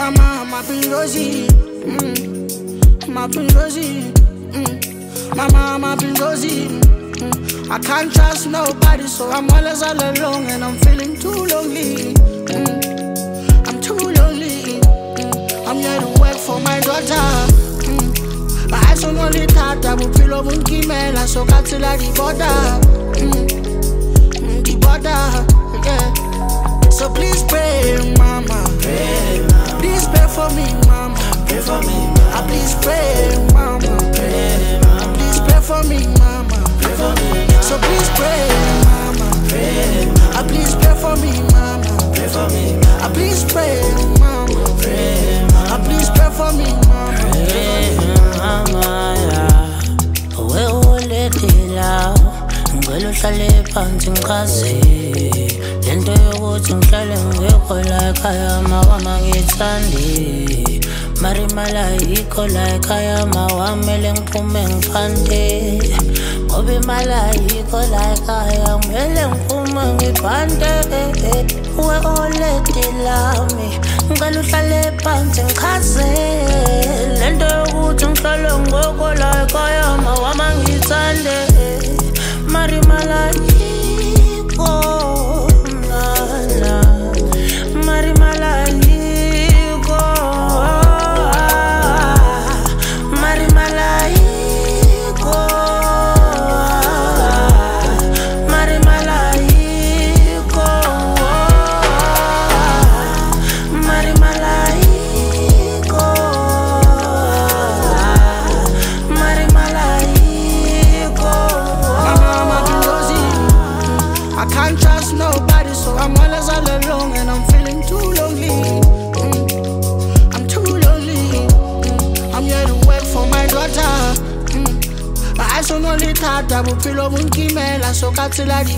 Mama, my pingozi, my pingozi, mama, my pingozi. I can't trust nobody, so I'm always all alone, and I'm feeling too lonely. I'm too lonely. I'm here to work for my daughter. But I don't only thought I would feel over Kimela, so got till I the border, yeah. So please pray, mama. Pray, mama. Please pray for me, mama. Pray for me, mama. Please pray, mama. Pray, mama. Please pray for me, mama. Pray for me, mama. So please pray, mama. Pray, mama. Please pray for me, mama. Pray for me, mama. Please pray, mama. Pray, mama. Please pray for me, mama. Pray, mama, yeah. We'uletila, ngicela uhlale phansi ngichaze lento yokuthi ngihlale ngekho la ekhaya mawama ngithande. Marimala yikho la ekhaya mawamele ngiphume ngiphande. Ngoba imali ayikho la ekhaya kumele ngiphume ngiphande. We'uletila mi, ngicela uhlale phansi ngichaze lento yokuthi ngihlale ngekho la ekhaya mawama ngithande. Marimala yikho nana, Marimala yikho, Marimala yikho, Marimala yikho, Marimala yikho, Marimala yikho. I can't trust nobody, so I'm always all alone, and I'm feeling too lonely. I'm too lonely. I'm here to work for my daughter. But I don't only thought I would feel over Kimela, so got till I the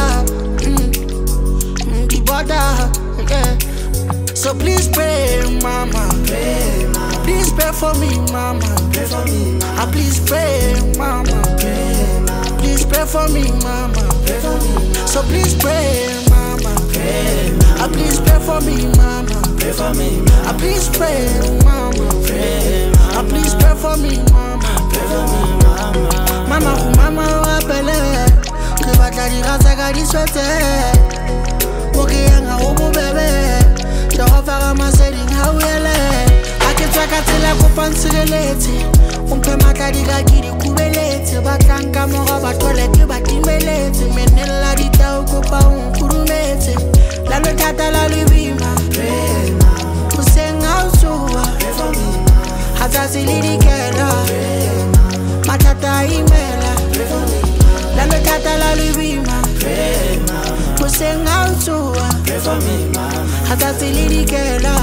border, yeah. So please pray, mama. Pray, mama. Please pray for me, mama. Pray for me, mama. Please pray, mama. Pray, mama. Please pray for me, mama. Pray for me, mama. So please pray, mama. Pray, mama. Please pray for me, mama. Pray for me, mama. Please pray, mama. Pray, mama. Please pray for me, mama. Pray for me, mama. Mama, wapele. Que batla di rasa ka di swete. Moki yanga ubu bebe. Jehova ma setting how ele. Akitsaka tsela go pantsheletse. Umpe matla di ka ke di kubeletse. Batlanka mo ga bathole ke ba timeletse. Menella di tau go pa unkurumetse. La lo thata la lebima. Pray, mama. Usenga usuwa. Pray for me, mama. Hatasi lidikela. Pray, mama. Matata imela. Pray for me, mama. La lo thata la lebima. Pray, mama. Usenga usuwa. Pray for me, mama. Hatasi lidikela.